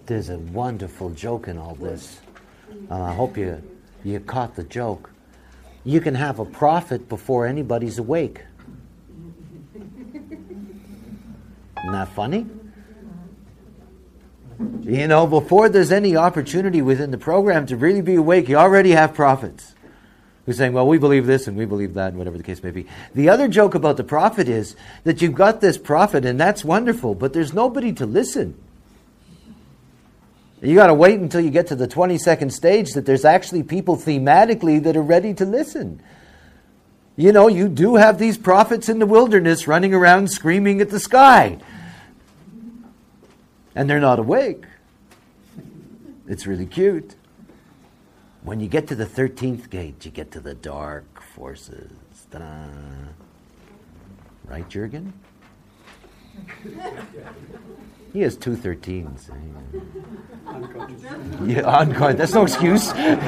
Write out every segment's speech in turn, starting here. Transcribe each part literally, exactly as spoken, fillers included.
There's a wonderful joke in all this. Uh, I hope you you caught the joke. You can have a prophet before anybody's awake. Isn't that funny? You know, before there's any opportunity within the program to really be awake, you already have prophets who's saying, well, we believe this and we believe that, and whatever the case may be. The other joke about the prophet is that you've got this prophet, and that's wonderful, but there's nobody to listen. You got to wait until you get to the twenty-second stage that there's actually people thematically that are ready to listen. You know, you do have these prophets in the wilderness running around screaming at the sky. And they're not awake. It's really cute. When you get to the thirteenth gate, you get to the dark forces. Ta-da. Right, Jürgen? He has two thirteens. Yeah, unconscious. That's no excuse.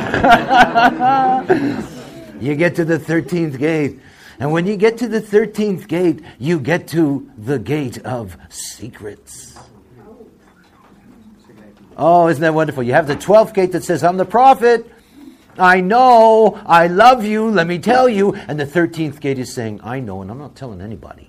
You get to the thirteenth gate. And when you get to the thirteenth gate, you get to the gate of secrets. Oh, isn't that wonderful? You have the twelfth gate that says, I'm the prophet. I know. I love you. Let me tell you. And the thirteenth gate is saying, I know, and I'm not telling anybody.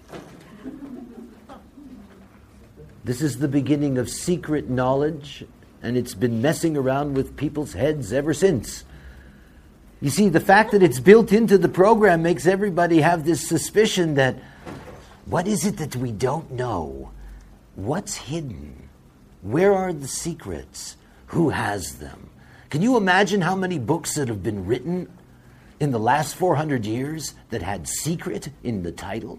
This is the beginning of secret knowledge, and it's been messing around with people's heads ever since. You see, the fact that it's built into the program makes everybody have this suspicion that, what is it that we don't know? What's hidden? Where are the secrets? Who has them? Can you imagine how many books that have been written in the last four hundred years that had secret in the title?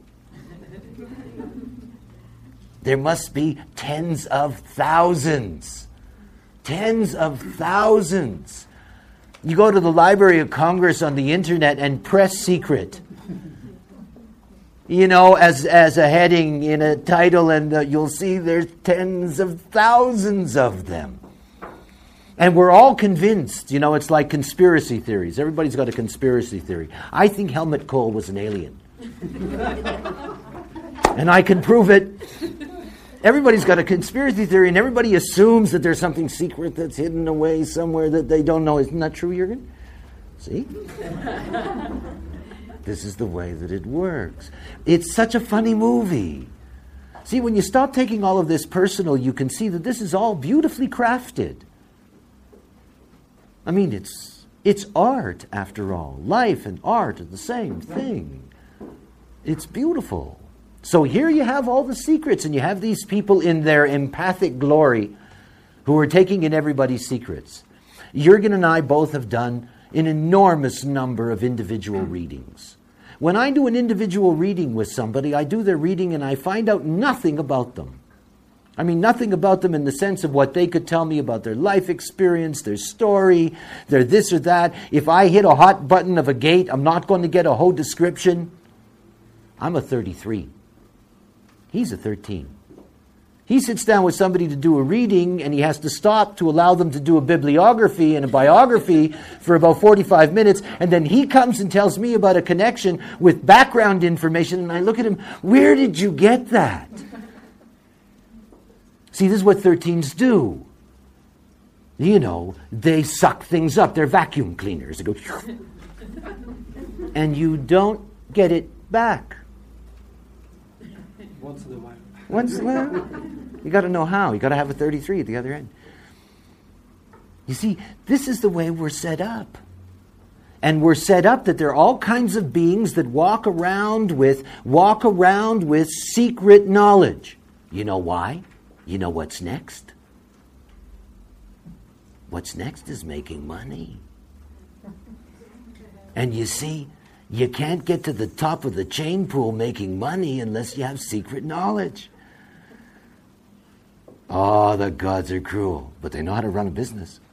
There must be tens of thousands. Tens of thousands. You go to the Library of Congress on the internet and press secret. You know, as as a heading in a title, and uh, you'll see there's tens of thousands of them. And we're all convinced, you know, it's like conspiracy theories. Everybody's got a conspiracy theory. I think Helmut Kohl was an alien. And I can prove it. Everybody's got a conspiracy theory, and everybody assumes that there's something secret that's hidden away somewhere that they don't know. Isn't that true, Jürgen? See? This is the way that it works. It's such a funny movie. See, when you stop taking all of this personal, you can see that this is all beautifully crafted. I mean, it's it's art, after all. Life and art are the same thing. It's beautiful. So here you have all the secrets, and you have these people in their empathic glory who are taking in everybody's secrets. Jürgen and I both have done an enormous number of individual readings. When I do an individual reading with somebody, I do their reading and I find out nothing about them. I mean, nothing about them in the sense of what they could tell me about their life experience, their story, their this or that. If I hit a hot button of a gate, I'm not going to get a whole description. I'm a thirty-three. He's a thirteen. He sits down with somebody to do a reading, and he has to stop to allow them to do a bibliography and a biography for about forty-five minutes, and then he comes and tells me about a connection with background information, and I look at him, where did you get that? See, this is what thirteens do. You know, they suck things up. They're vacuum cleaners. They go, and you don't get it back. Once in a while. Once, well, you got to know how. You got to have a thirty-three at the other end. You see, this is the way we're set up. And we're set up that there are all kinds of beings that walk around with walk around with secret knowledge. You know why? You know what's next? What's next is making money. And you see, you can't get to the top of the chain pool making money unless you have secret knowledge. Oh, the gods are cruel, but they know how to run a business.